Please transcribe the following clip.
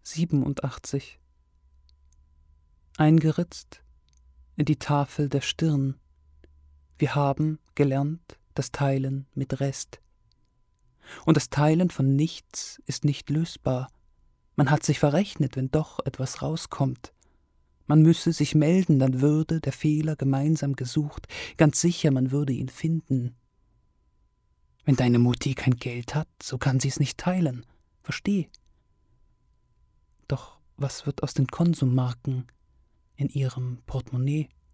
87. Eingeritzt in die Tafel der Stirn. Wir haben gelernt das Teilen mit Rest. Und das Teilen von nichts ist nicht lösbar. Man hat sich verrechnet, wenn doch etwas rauskommt. Man müsse sich melden, dann würde der Fehler gemeinsam gesucht. Ganz sicher, man würde ihn finden. Wenn deine Mutti kein Geld hat, so kann sie's nicht teilen. Versteh. Doch was wird aus den Konsummarken in ihrem Portemonnaie?